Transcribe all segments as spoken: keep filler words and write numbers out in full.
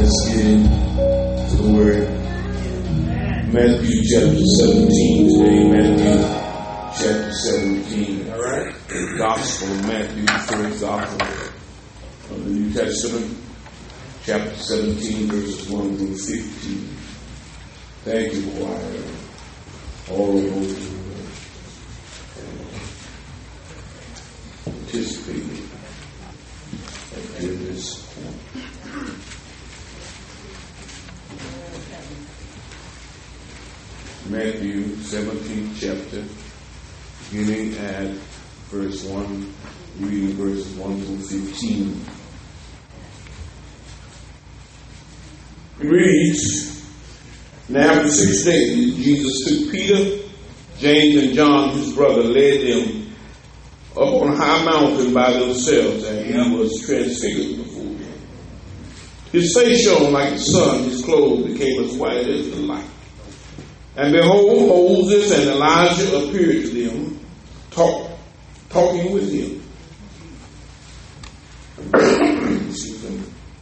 Let's get into the word. Matthew chapter seventeen today. Matthew chapter seventeen. All right. The Gospel of Matthew, the first gospel of the New Testament. Chapter seventeen, verses one through fifteen. Thank you, choir. All of those who participated at this point. Matthew seventeenth chapter, beginning at verse one, reading verses one through fifteen. It reads, "Now after six days, Jesus took Peter, James, and John, his brother, led them up on a high mountain by themselves, and he was transfigured before them. His face shone like the sun, his clothes became as white as the light. And behold, Moses and Elijah appeared to them, talk, talking with him. Excuse me.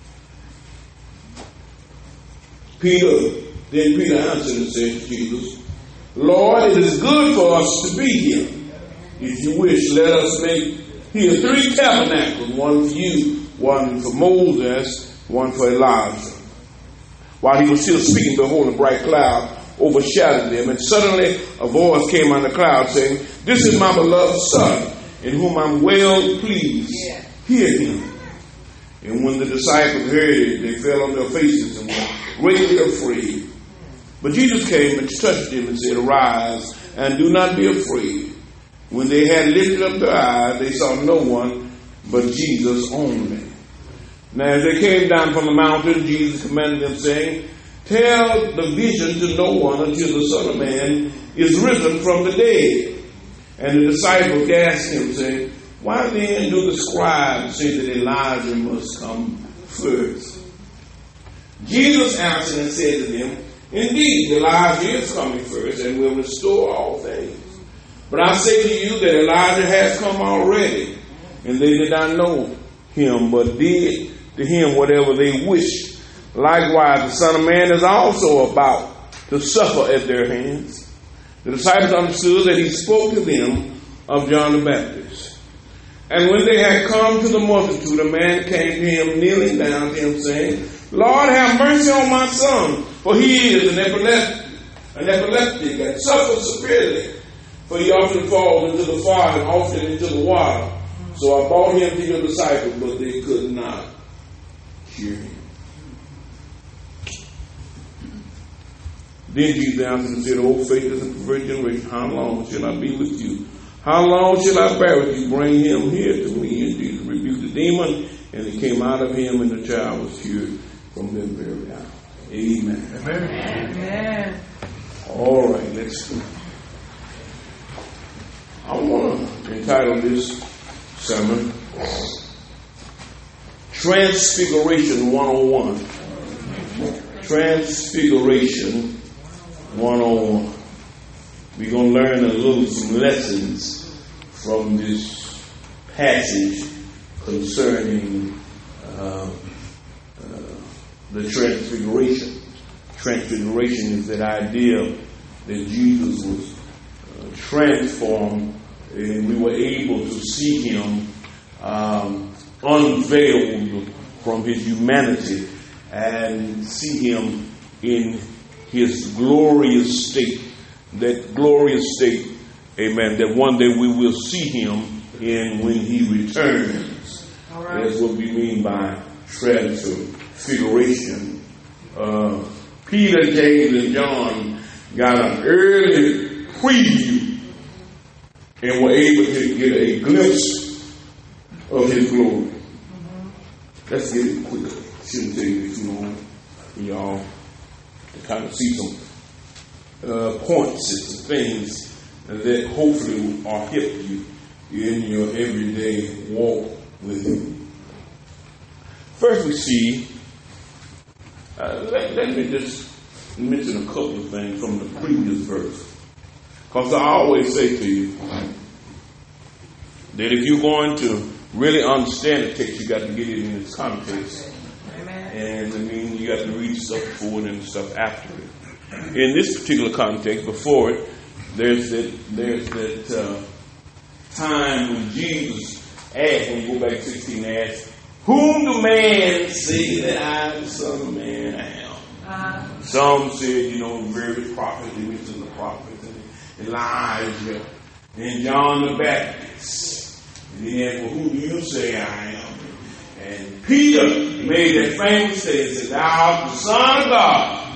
Peter, then Peter answered and said to Jesus, Lord, it is good for us to be here. If you wish, let us make here three tabernacles, one for you, one for Moses, one for Elijah. While he was still speaking, behold, a bright cloud overshadowed them, and suddenly a voice came on the cloud saying, This is my beloved Son, in whom I'm well pleased. Hear him. And when the disciples heard it, they fell on their faces and were greatly afraid. But Jesus came and touched them and said, Arise, and do not be afraid. When they had lifted up their eyes, they saw no one but Jesus only. Now as they came down from the mountain, Jesus commanded them, saying, Tell the vision to no one until the Son of Man is risen from the dead. And the disciples asked him, saying, Why then do the scribes say that Elijah must come first? Jesus answered and said to them, Indeed, Elijah is coming first and will restore all things. But I say to you that Elijah has come already, and they did not know him, but did to him whatever they wished. Likewise, the Son of Man is also about to suffer at their hands. The disciples understood that he spoke to them of John the Baptist. And when they had come to the multitude, a man came to him, kneeling down to him, saying, Lord, have mercy on my son, for he is an epileptic, an epileptic and suffers severely. For he often falls into the fire and often into the water. So I brought him to your disciples, but they could not hear him. Then Jesus answered and said, O faithless and perverse generation, how long shall I be with you? How long shall I bear with you? Bring him here to me. And Jesus rebuked the demon, and it came out of him, and the child was cured from that very hour. Amen. Amen. Amen. All right, let's go. I want to entitle this sermon, Transfiguration one oh one. Transfiguration one oh one. We're going to learn a little some lessons from this passage concerning uh, uh, the transfiguration. Transfiguration is that idea that Jesus was uh, transformed and we were able to see him um, unveiled from his humanity and see him in his glorious state. That glorious state, amen, that one day we will see him in when he returns. All right. That's what we mean by transfiguration. Uh, Peter, James, and John got an early preview and were able to get a glimpse of his glory. Mm-hmm. Let's get it quickly. Shouldn't take me too long for y'all to kind of see some uh, points and some things that hopefully will help you in your everyday walk with him. First we see, uh, let, let me just mention a couple of things from the previous verse. Because I always say to you that if you're going to really understand the text, you got to get it in its context. Amen. And I mean, you have to read stuff before it and stuff after it. In this particular context, before it, there's that there's that uh, time when Jesus asked, when you go back to sixteen, asked, "Whom do man say that I, the Son of Man, am?" Uh-huh. Some said, you know, various prophets, they mentioned the prophets, and Elijah, and John the Baptist. And then asked, "Well, who do you say I am?" And Peter made that famous statement, said, "Thou art the Son of God."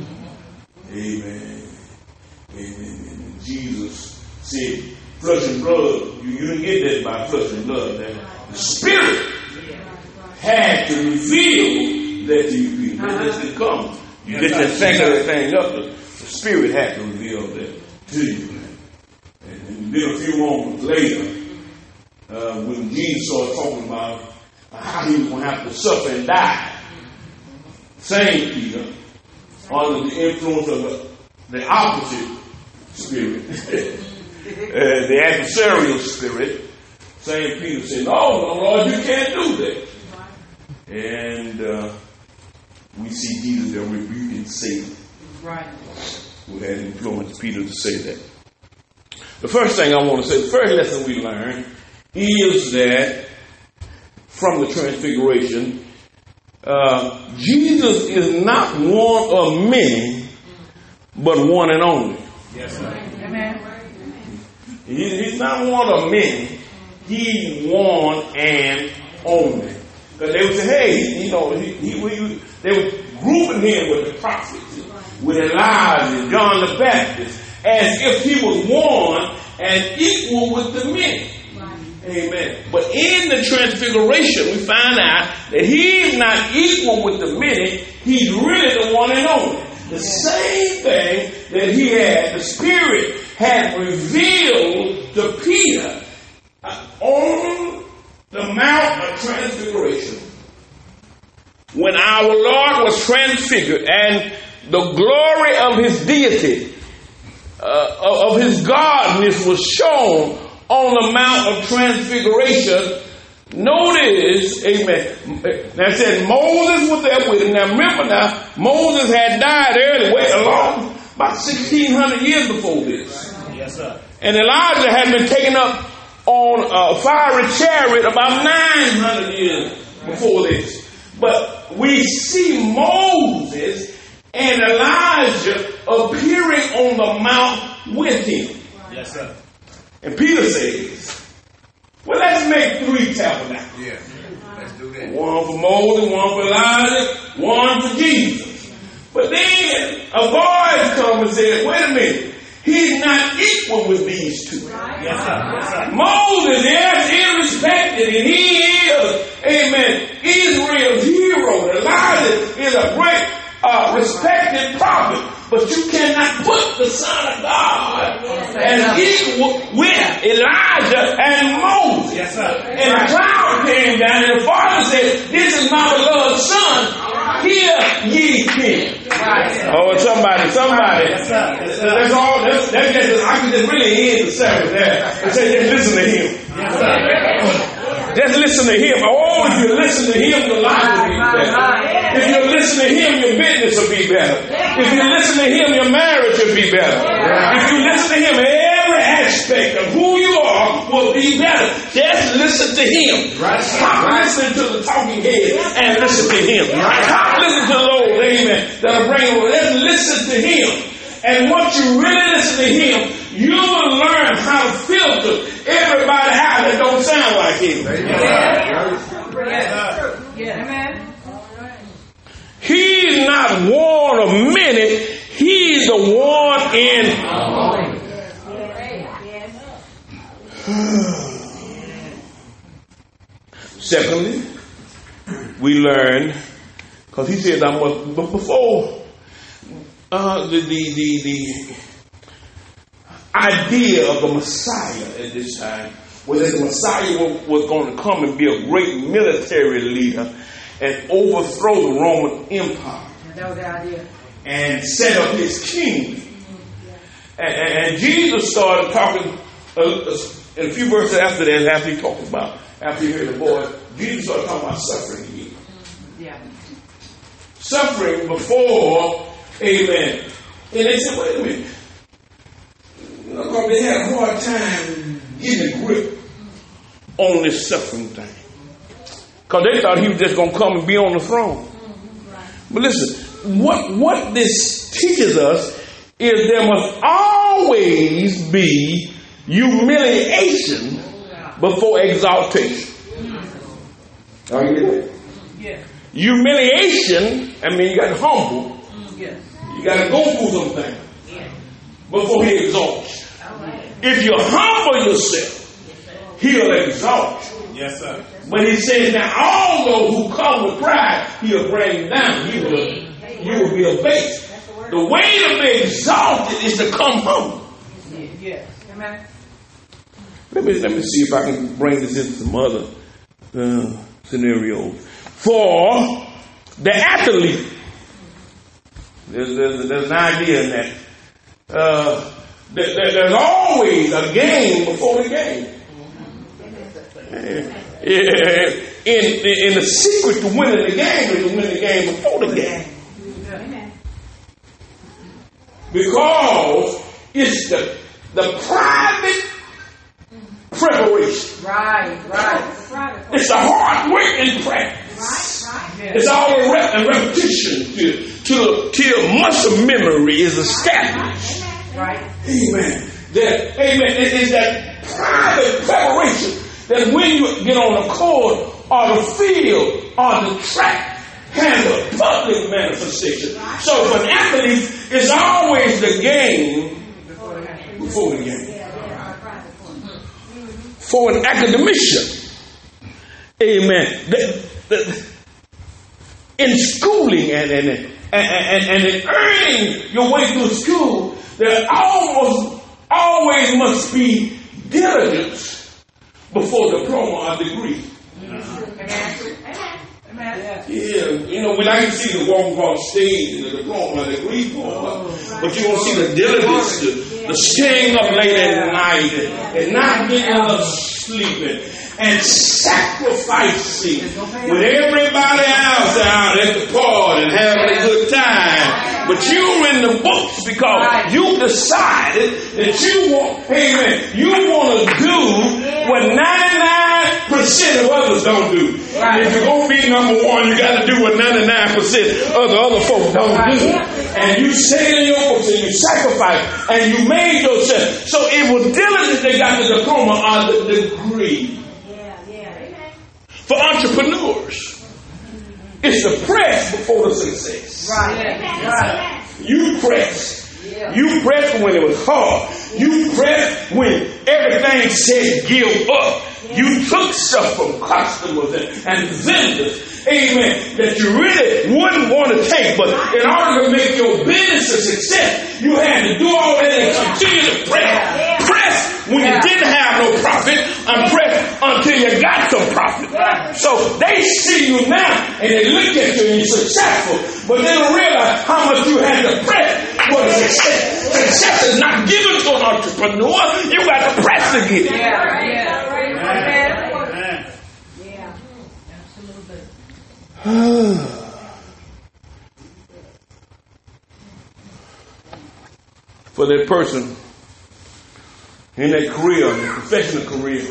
Amen. Amen. And Jesus said, flesh and blood, you, you didn't get that by flesh and blood. That the Spirit had to reveal that to you people. That uh-huh. didn't come. You get that thing, that thing up. The, the Spirit had to reveal that to you. And, and then a few moments later, uh, when Jesus started talking about how he was going to have to suffer and die, same Peter, under the influence of the, the opposite spirit, uh, the adversarial spirit, Saint Peter said, "No, no, Lord, you can't do that." And uh, we see Jesus there rebuking Satan, right, who had influenced Peter to say that. The first thing I want to say, the first lesson we learn is that from the Transfiguration, uh, Jesus is not one of many, but one and only. Yes, sir. Amen. He, he's not one of many. He's one and only. Because they would say, hey, you know, he, he, he, they were grouping him with the prophets, with Elijah and John the Baptist, as if he was one and equal with the many. Amen. But in the Transfiguration, we find out that he's not equal with the many. He's really the one and only. The same thing that he had, the Spirit had revealed to Peter on the Mount of Transfiguration. When our Lord was transfigured and the glory of his deity, uh, of his godness was shown on the Mount of Transfiguration, notice, amen, that said Moses was there with him. Now remember now, Moses had died early, way along, about sixteen hundred years before this. Yes, sir. And Elijah had been taken up on a fiery chariot about nine hundred years before this. But we see Moses and Elijah appearing on the mount with him. Yes, sir. And Peter says, well, let's make three tabernacles. Yeah, let's do that. One for Moses, one for Elijah, one for Jesus. But then a voice comes and says, wait a minute, he's not equal with these two. Yes, sir. Yes, sir. Moses, yes, is respected, and he is, amen, Israel's hero. Elijah is a great, uh, respected prophet. But you cannot put the Son of God as equal with Elijah and Moses. Yes, sir. And the cloud came down, and the Father said, this is my beloved Son. Hear ye him. Oh, somebody, somebody. That's all. That's, that's just, I can just really end the service there and say, just listen to him. Yes, sir. Just listen to him. Oh, if you listen to him, your life will be better. If you listen to him, your business will be better. If you listen to him, your marriage will be better. If you listen to him, every aspect of who you are will be better. Just listen to him. Stop listening to the talking head and listen to him. Stop listening to those, amen, that'll bring you. Let's listen to him. And once you really listen to him, you will learn how to filter everybody out that don't sound like him. Yeah. Yeah. He's not one of many. He's the one in. Secondly, we learn, because he said, I must, but before uh, the, the, the, the idea of the Messiah at this time was that the Messiah was, was going to come and be a great military leader and overthrow the Roman Empire. That was the idea. And set up his kingdom. Mm-hmm. And, and, and Jesus started talking uh, in a few verses after that, after he talked about, after he heard the voice, Jesus started talking about suffering again. Yeah. suffering before, amen. And they said, wait a minute. You know, because they had a hard time getting a grip on this suffering thing. Because they thought he was just going to come and be on the throne. But listen, what, what this teaches us is there must always be humiliation before exaltation. Are you there? Yeah. Humiliation, I mean, you got to humble. Yeah. You got to go through something yeah. before he exalts you. Right. If you humble yourself, he'll exalt you. Yes, sir. But he says, now all those who come with pride, he'll bring down. You will, you will be abased. The way to be exalted is to come humble. Yes. Amen. Let me, let me see if I can bring this into some other uh, scenarios. For the athlete, there's, there's, there's an idea in that uh, there, there's always a game before the game. In, in the secret to winning the game is to win the game before the game. Because it's the, the private preparation. Right, right. It's a hard work and practice. Right, right. It's all a, rep- a repetition till, till, till muscle memory is established. Right. Amen. That, amen. It is that private preparation that when you get on the court or the field or the track, has a public manifestation. Right. So for an athlete, it's always the game before the game. For an academician, amen, the, the, in schooling and, and, and, and, and in earning your way through school, there almost always must be diligence before diploma or degree. Yeah, you know, we like to see the walk on stage and the diploma and the degree form, but you don't see the diligence, the, the staying up late at night and, and not getting enough sleep and, and sacrificing with everybody else out at the party and having a good time. But you're in the books because you decided that you want, amen, you want to do what ninety-nine percent of others don't do. Right. If you're going to be number one, you got to do what ninety-nine percent of the other folks don't right. do. And you say in your books and you sacrifice and you made yourself. So it was diligent they got the diploma or the degree. Yeah, yeah. For entrepreneurs, it's the press before the success. Right. right. You press. Yeah. You press when it was hard. You press when everything said give up. You took stuff from customers and, and vendors, amen, that you really wouldn't want to take. But in order to make your business a success, you had to do all that and continue to press. Press when you didn't have no profit and press until you got some profit. So they see you now and they look at you and you're successful, but they don't realize how much you had to press for the success. Success is not given to an entrepreneur. You got to press to get it. Yeah, yeah. Amen. Yeah, absolutely. For that person in that career, the professional career,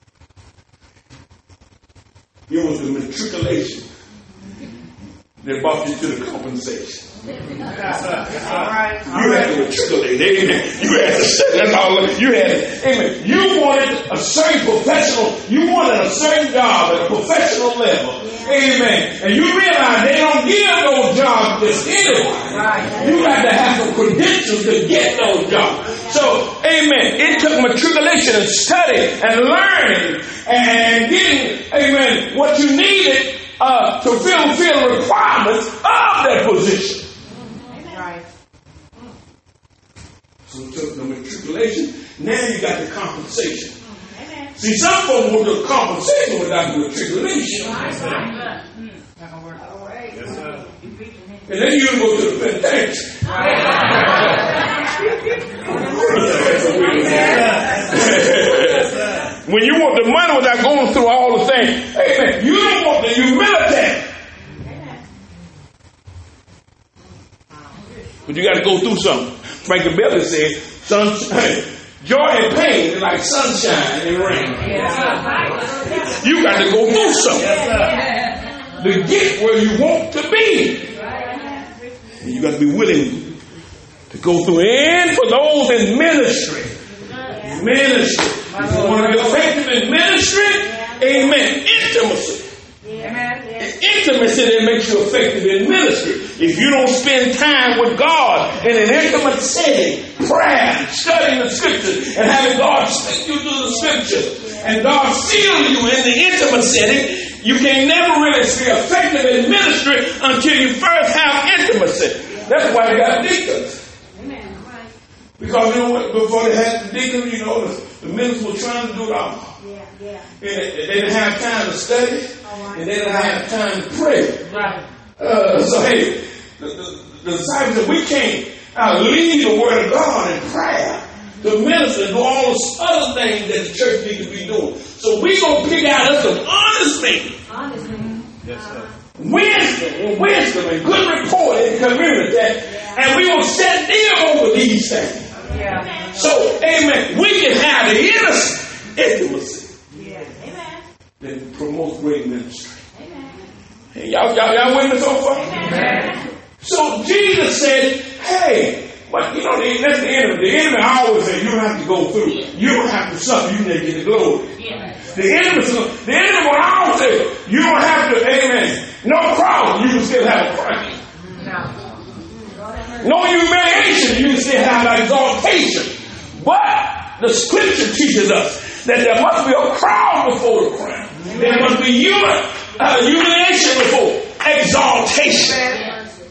it was the matriculation that brought you to the compensation. Yes, all right. You had to matriculate, amen. You had to say that's all. You had to, amen. You wanted a certain professional, you wanted a certain job at a professional level, amen. And you realize they don't give those jobs just anyone. Right. You got to have some credentials to get those jobs. So, amen. It took matriculation and study and learning and getting, amen, what you needed uh, to fulfill the requirements of that position. Right. So it took the matriculation. Now you got the compensation. Amen. See, some folks want the compensation without the matriculation. Right. Right. Mm. Yes, sir. And then you go to the penitentiary. When you want the money without going through all the things, amen, you don't want the humility. But you got to go through something. Frankie Beverly said, sunshine, joy and pain is like sunshine and rain. Yeah. You got to go through something to get where you want to be. And you got to be willing to go through. And for those in ministry, ministry, if you want to be effective in ministry, amen, intimacy. It's intimacy that makes you effective in ministry. If you don't spend time with God in an intimate setting, prayer, studying the scriptures, and having God speak you through the scriptures, and God seal you in the intimate setting, you can never really be effective in ministry until you first have intimacy. That's why you got deacons. Because you know what, before they had the deacons, you know, the, the ministers were trying to do it all. Yeah, yeah. And they, they didn't have time to study, right. And they didn't have time to pray. Right. Uh, so, hey, the, the, the disciples said, we can't uh, leave the word of God in prayer to minister and do all those other things that the church needs to be doing. So we're going to pick out us some honest things. Honest things. Yes, sir. Wisdom and wisdom and good report in the community. Yeah. And we will set them over these things. Yeah. So, amen, we can have the innocent intimacy. Yeah. Amen. That promotes great ministry. Amen. Hey, y'all, y'all, y'all with me so far? Amen. So Jesus said, hey, but you know, that's the enemy. The enemy always says you don't have to go through. You don't have to suffer. You need to get the glory. Yeah. The enemy, the enemy will always say you don't have to, amen. No problem. You can still have a praise. No. No humiliation, you can still have exaltation. But the scripture teaches us that there must be a crown before the crown. There must be human, uh, humiliation before exaltation.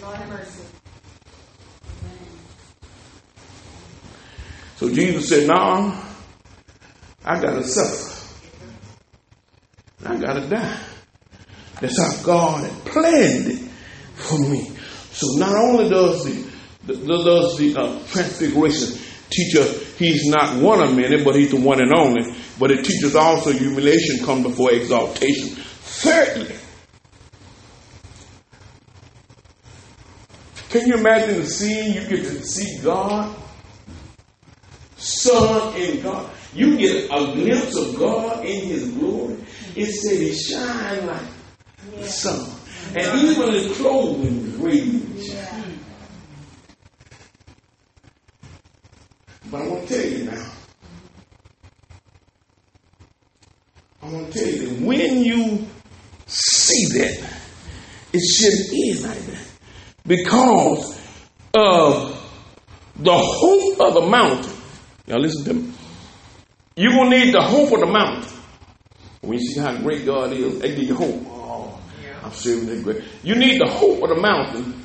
So Jesus said, no, I got to suffer. I got to die. That's how God had planned it for me. So not only does the Does the uh, transfiguration teach us he's not one of many, but he's the one and only. But it teaches also humiliation comes before exaltation. Thirdly, can you imagine the scene? You get to see God, Son in God. You get a glimpse of God in his glory. It said he shine like the sun. And even his clothing was radiant. Yeah. But I want to tell you now. I want to tell you that when you see that, it shouldn't be like that. Because of the hope of the mountain. Now listen to me. You're going to need the hope of the mountain. When you see how great God is, they give you hope. Oh, I'm serving that great. You need the hope of the mountain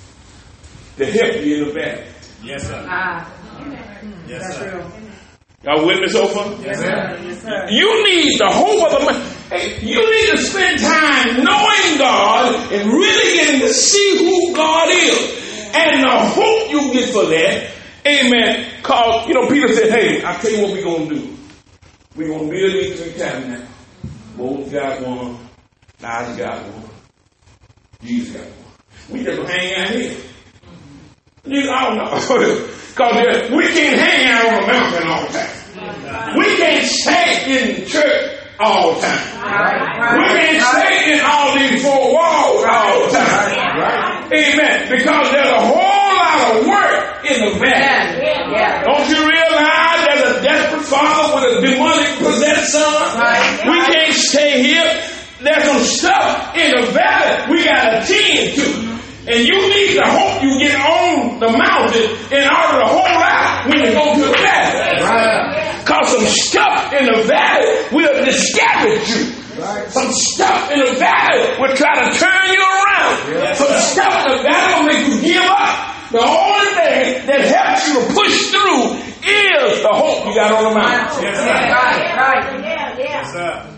to help you in the valley. Yes, sir. Ah. Yes, that's sir. Real. Y'all with me so far? Yes, sir. Yes, sir. You need the hope of the man. Hey, you need to spend time knowing God and really getting to see who God is. And the hope you get for that, amen. Cause, you know, Peter said, hey, I'll tell you what we're going to do. We're going to build these three tabernacles. Moses got one. Elijah got one. Jesus got one. We just going to hang out here. You, I don't know. Because we can't hang out on the mountain all the time. We can't stay in church all the time. We can't stay in all these four walls all the time. Amen. Because there's a whole lot of work in the valley. Don't you realize there's a desperate father with a demonic possessed son? We can't stay here. There's some stuff in the valley we got to tend to. And you need to hope you get on the mountain in order to hold out when you go to the valley. Right. Because some stuff in the valley will discourage you. Right. Some stuff in the valley will try to turn you around. Yeah. Some stuff in the valley will make you give up. The only thing that helps you to push through is the hope you got on the mountain. Yes, sir. Right, right. Yeah, yeah. Yes, sir.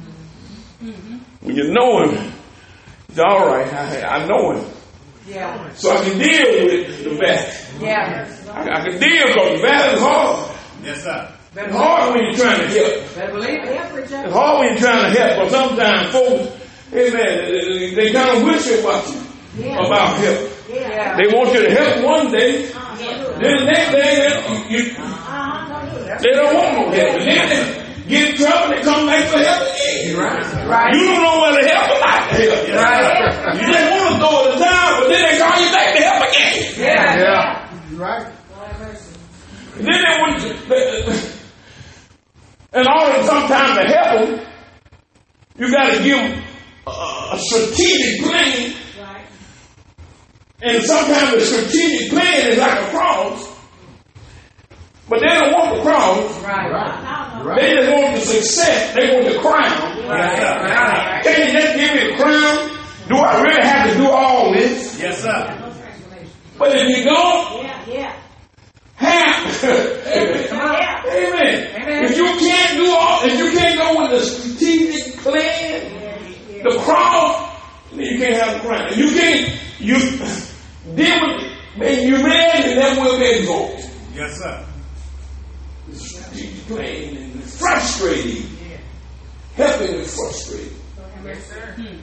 When you know him, it's all right. I, I know him. Yeah. So I can deal with the valley. Yeah. I, I can deal because the valley is hard. Yes, sir. It's hard when you're trying to help. Better believe it. It's hard when you're trying to help, but sometimes folks, amen, they, they kind of wish about you yeah. about help. Yeah. They want you to help one day. Then the next day, they, you, they don't want no help. And then they get in trouble and come back for help again. Right. You don't know whether to help or not to help. Right. You just want to throw it down, but then they call you back to help again. Yeah. Yeah. Right. And then they want to, in order sometimes to help them, you got to give them a, a strategic plan. And sometimes the strategic plan is like a cross, but they don't want the cross. Right. Right. They just want the success. They want the crown. Right. Right. Can you just give me the crown? Do I really have to do all this? Yes, sir. But if you don't Yeah, yeah. have, Yeah. amen. Amen. If you can't do all, if you can't go with the strategic plan, the cross, then you can't have the crown. If you can't, you deal with, then you man, and that will be exalted. Yes, sir. The strategic plan and the frustrating, helping is frustrating. Yes, sir.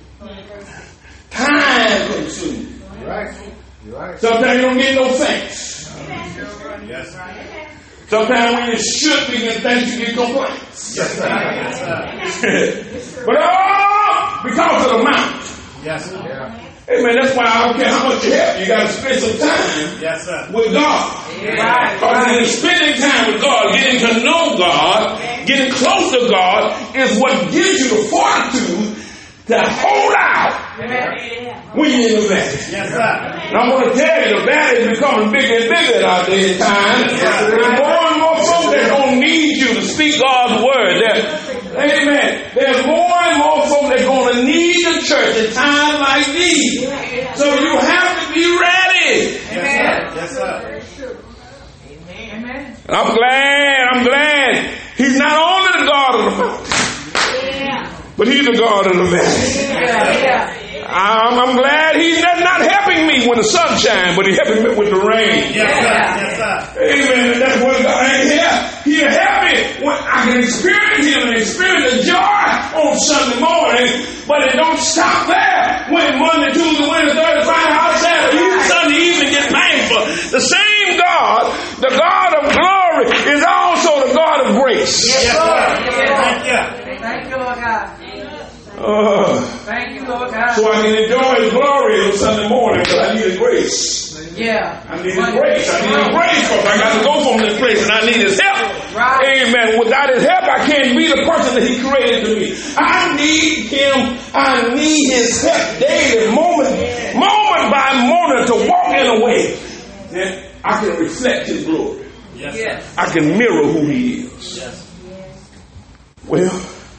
Time consuming. Right. You're right. Sometimes you don't get no thanks. Yes, sir. Sometimes when you should be getting thanks, you get complaints. Yes, sir. Yes, sir. But all because of the mount. Yes, sir. Yeah. Hey man, that's why I don't care how much you have. You got to spend some time Yes, sir. with God. Right. Because in spending time with God, getting to know God, getting close to God is what gives you the fortitude to hold out when you're in the valley. Yes, sir. And I'm going to tell you, the valley is becoming bigger and bigger out there in time. There's more and more folks that don't need you to speak God's word. There, amen. There's more and more folks that are going to need the church in times like these. So you have to be ready. Yes, sir. Amen. And I'm glad, I'm glad he's not only the God of the mountain, but he's the God of the valley. Yeah, yeah. I'm, I'm glad he's not, not helping me when the sun shines, but he's helping me with the rain. Yes, sir. Yes, sir. Amen. And that's what God ain't here. He'll help me when I can experience him and experience the joy on Sunday morning, but it don't stop there. When Monday, Tuesday, Wednesday, Thursday, Friday, all Saturday, even Sunday evening get painful. The same God, the God of glory, is also the God of grace. Yes, sir. Thank you. Thank you, Lord God. Uh, Thank you, Lord God. so I can enjoy his glory on Sunday morning, but I need his grace. Yeah. I need his grace. I need his grace because I got to go from this place and I need his help. Right. Amen. Without his help, I can't be the person that he created to be. I need him. I need his help daily, moment, moment by moment to walk in a way that I can reflect his glory. Yes, Yes. sir. I can mirror who he is. Yes. Well,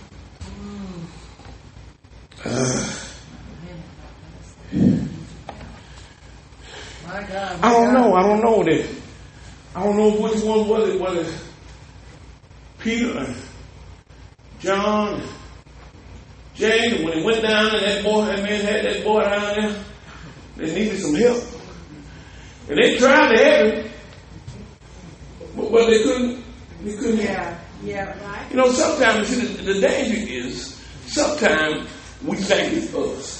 uh, My God. I don't know. I don't know that. I don't know which one was it. Was it Peter and John and James? When he went down and that boy, that man had that boy down there, they needed some help. And they tried to help him, but, but they couldn't. They couldn't help. Yeah. Yeah. Right. You know, sometimes see, the, the danger is sometimes we think it's us.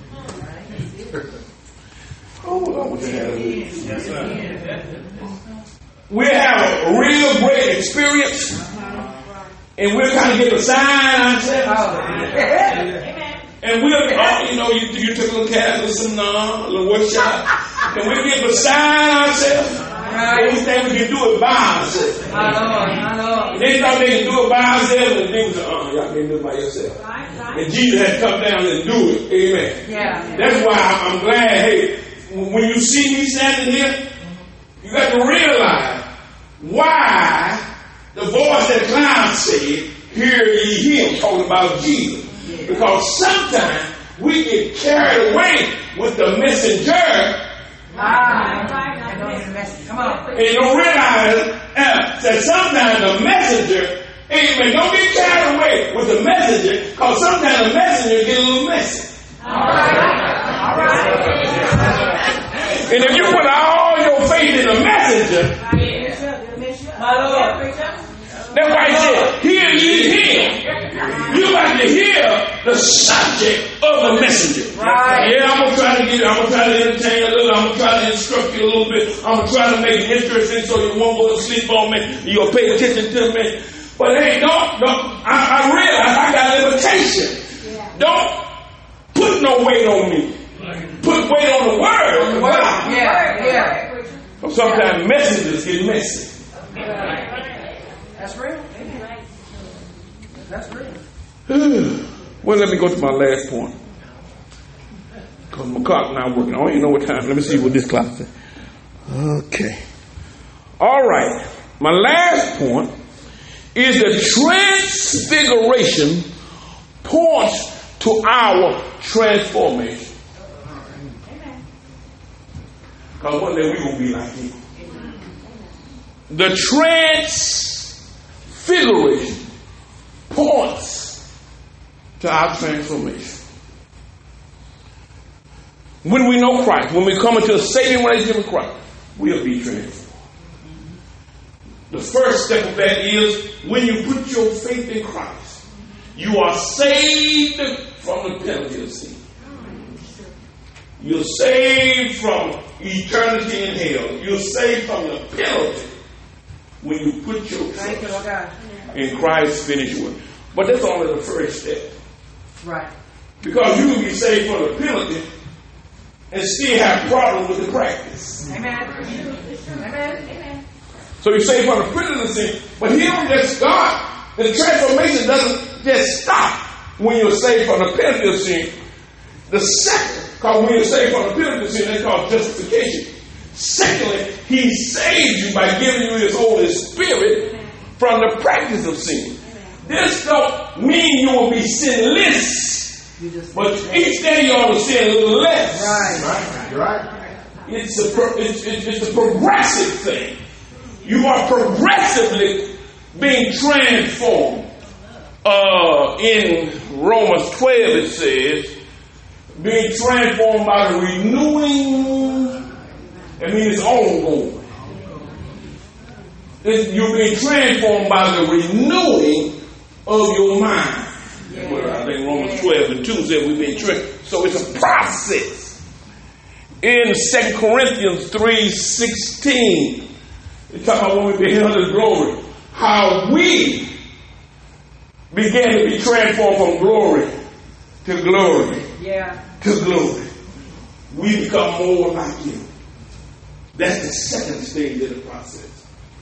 Oh, I want you to have it. Yes, sir. We'll have a real great experience, and we'll kind of get beside ourselves. And we'll, oh, you know, you, you took a little class or some, uh, a little workshop, and we'll get beside ourselves, and we think we can do it by ourselves. My Lord. My Lord. They thought they could do it by ourselves, and people said, oh, y'all can't do it by yourself. And Jesus had to come down and do it. Amen. Yeah. That's why I'm glad, hey, when you see me standing here, you got to realize why the voice that cloud said, hear ye him, talking about Jesus. Because sometimes we get carried away with the messenger Ah. Come on. and you don't realize uh, that sometimes the messenger, amen, don't get carried away with the messenger, because sometimes the messenger get a little messy. All right. All right. And if you put all your faith in the messenger, My Lord. that's why he said, hear ye him. You got to hear the subject of the messenger. Right. Yeah, I'm gonna try to get. I'm gonna try to entertain you a little. I'm gonna try to instruct you a little bit. I'm gonna try to make it interesting so you won't go to sleep on me. You'll pay attention to me. But hey, don't, don't. I, I realize I got limitations. Yeah. Don't put no weight on me. Put weight on the word. On the word. Yeah, yeah. Sometimes messengers get messy. That's real. That's real. Well, let me go to my last point. Because my clock now working. I don't even know what time. Let me see what this clock says. Okay. All right. My last point is the transfiguration points to our transformation. Because one day we're going to be like him. The transfiguration points to our transformation. When we know Christ, when we come into a saving relationship with Christ, we'll be transformed. The first step of that is when you put your faith in Christ, you are saved from the penalty of sin. You're saved from eternity in hell. You're saved from the penalty when you put your trust in Christ's finished work. But that's only the first step. Right. Because you can be saved from the penalty and still have problems with the practice. Amen. Amen. Amen. So you're saved from the penalty of sin. But he don't just start. The transformation doesn't just stop when you're saved from the penalty of sin. The second, because when you're saved from the penalty of sin, that's called justification. Secondly, he saves you by giving you his Holy Spirit from the practice of sin. This don't mean you will be sinless, but each day you ought to sin a little less. Right. Right. It's a, pro- it's, it's, it's a progressive thing. You are progressively being transformed. Uh, in Romans twelve it says, being transformed by the renewing. That means it's ongoing. It's, you're being transformed by the renewing of your mind. Yeah. Well, I think Romans twelve and two said we've been transformed. So it's a process. In Second Corinthians three sixteen, it's talking about when we beheld his glory, how we began to be transformed from glory to glory. Yeah. To glory. We become more like him. That's the second stage of the process.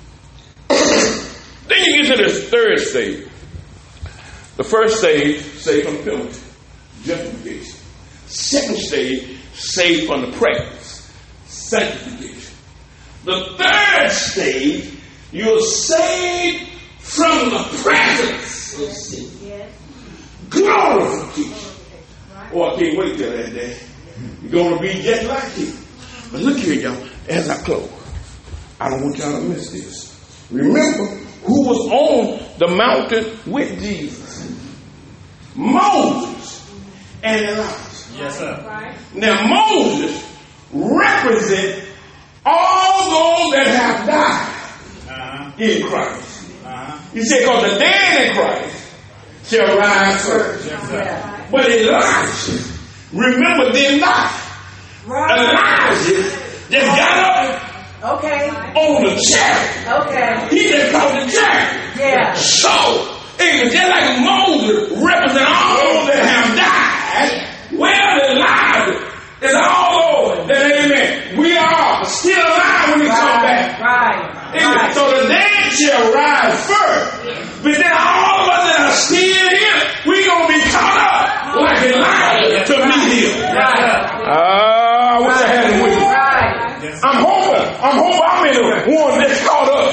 Then you get to the third stage. The first stage, saved from penalty, justification. Second stage, saved from the practice, sanctification. The third stage, you're saved from the presence of sin. Yes. Glorification. Oh, I can't wait till that day. You're going to be just like him. But look here, y'all, as I close, I don't want y'all to miss this. Remember who was on the mountain with Jesus? Moses and Elijah. Yes, sir. Now, Moses represents all those that have died uh-huh. in Christ. Uh-huh. He said, because the dead in Christ shall rise first. Yes, sir. But Elijah, remember, did not. Right. Elijah just got up okay. on the chariot. Okay. He just caught the chariot. Yeah. So, it was just like Moses represent all that have died. Well, Elijah is all over. That amen. We are still alive when we right. come back. Right. Right. So the dead shall rise first. But then all of us that are still here, we're going to be caught up like Elijah to meet him. Right. Uh, I wish I had him with me. Right. I'm hoping. I'm hoping I'm in the one that's caught up.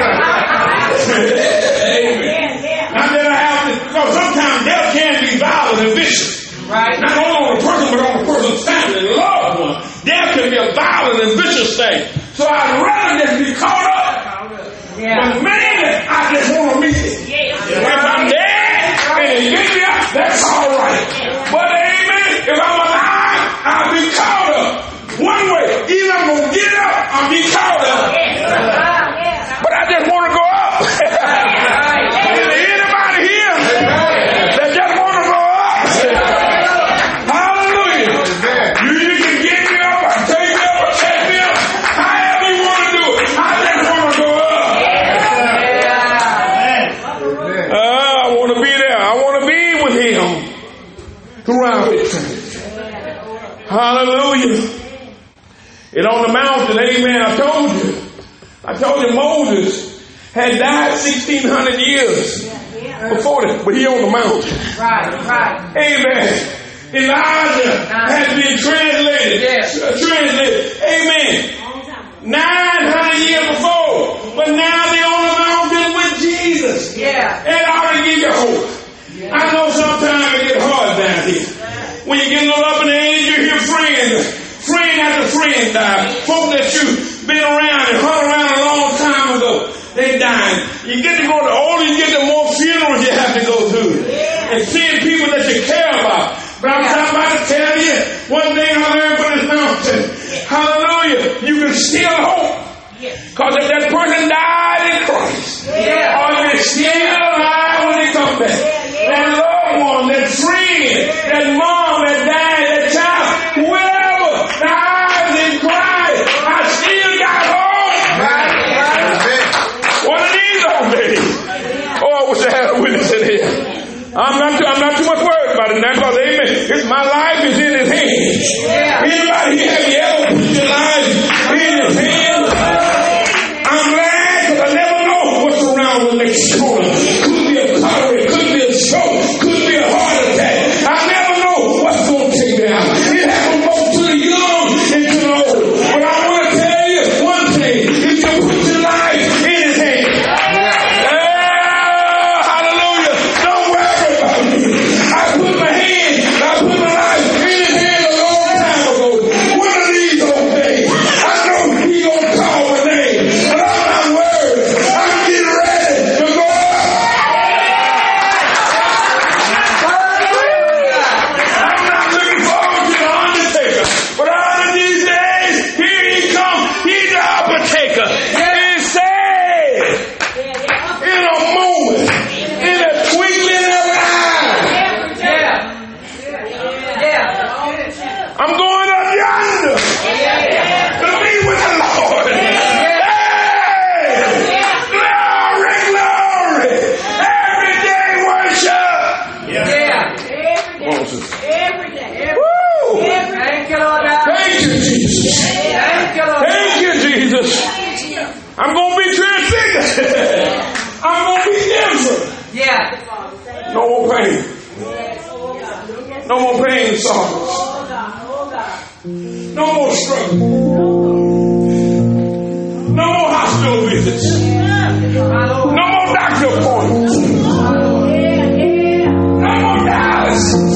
Amen. Not that I have to, because sometimes death can be violent and vicious. Right. Not only on a person, but on a person's family and loved one. Death can be a violent and vicious thing. So I'd rather just be caught up. Yeah. But man, I just want to meet him. Yeah. If I'm dead and he get me up, that's all right. Yeah. But amen, if I'm alive, I'll be caught up. One way, either I'm going to get up, I'll be caught up. Yeah. But I just want to go up. Is there anybody here Hallelujah. And on the mountain, amen, I told you. I told you Moses had died sixteen hundred years before that, but he on the mountain. Right, right. Amen. Elijah had been translated. Yes. Translated. Amen. nine hundred years before. But now they're on the mountain with Jesus. Yeah. And I ought to give you hope. Yeah. I know sometimes it get hard down here. When you get a little up in the age, you hear friends. Friend after friend die. Folk that you've been around and hung around a long time ago, they dying. You get to go, the older you get, the more funerals you have to go through. Yeah. And seeing people that you care about. But I'm yeah. about to tell you, one thing I learned from this mountain. Yeah. Hallelujah. You can still hope. Because if that person died in Christ, yeah. or they're still alive when they come back. Yeah. That loved one, that friend, that mom that died, that child, whoever dies in Christ, I still got hope. Right. Right. One of these old days. Oh, I wish I had a witness in here. I'm not too, I'm not too much worried about it now because, amen, it's, my life is in his hands. Yeah. Anybody here, have you ever put your life in his hands? I'm glad because I never know what's around the next corner. Could be a car, it could be a stroke, could be a heart attack. I never know what's going to take me out. It happens both to the young and to the old. But I want to tell you one thing. You can put your life in his hands. I'm going to be transfigured. I'm going to be different. Yeah. No more pain. No more pain and sorrows. No more struggle. No more hospital visits. No more doctor appointments. No more dialysis.